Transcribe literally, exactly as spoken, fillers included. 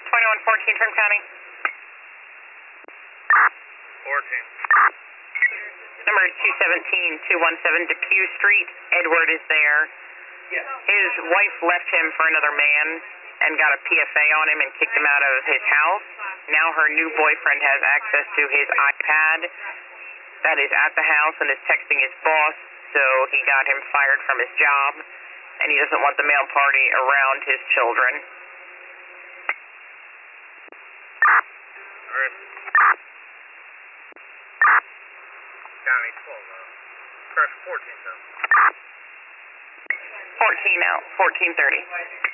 twenty-one fourteen from County. fourteen. Number two seventeen two seventeen Depew Street. Edward is there. Yes. His wife left him for another man and got a P F A on him and kicked him out of his house. Now her new boyfriend has access to his iPad that is at the house and is texting his boss, so he got him fired from his job, and he doesn't want the male party around his children. Alright. County twelve, uh, crash fourteen, though. fourteen out, fourteen thirty.